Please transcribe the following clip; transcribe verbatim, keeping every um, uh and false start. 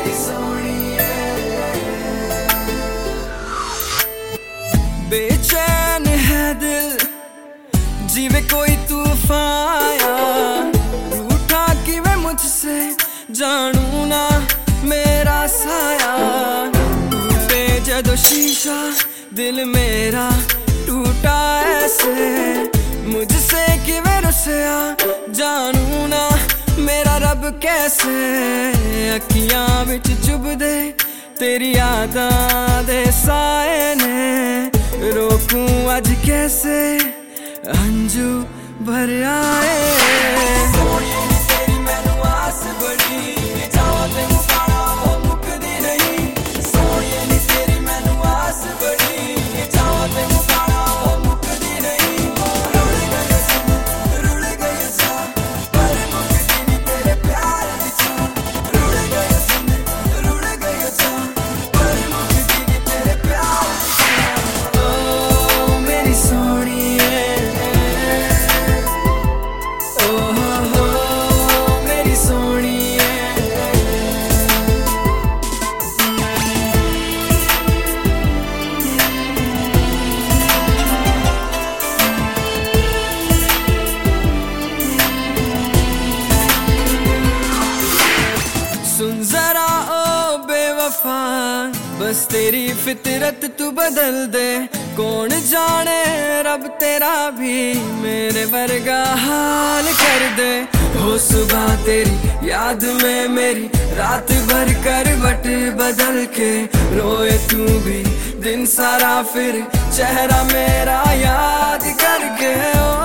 मेरी सोनिए। बेचैन है दिल जीवे कोई तूफान, रूठा कि मैं मुझसे जानू ना मेरा साया। टूटे जदों शीशा दिल मेरा टूटा ऐसे, मुझसे कि मैं रुसया जानू ना मेरा रब कैसे। अखियां विच चुभ दे तेरी यादां दे साए ने, रोकूं अज कैसे अंजू भर आए। सोनिए नी तेरी मैनू आस बड़ी, जावां तेनू पाना ओ मुकदी नहीं। सोनिए नी तेरी मैनू आस बड़ी, जावां तेनू पाना ओ मुकदी नहीं। रुड़ गई सन रुड़ गई सा, पर मुकदी नहीं तेरे प्यार दी छां। रुड़ गई सन रुड़ गई सा, पर मुकदी नहीं तेरे प्यार दी छां। ओ मेरी सोनिए, सुन जरा ओ बेवफा, बस तेरी फितरत तू बदल दे। कौन जाने रब तेरा भी मेरे वर्गा हाल कर दे। हो सुबह तेरी याद में मेरी रात भर करवट बदल के रोए तू भी दिन सारा, फिर चेहरा मेरा याद करके। ओ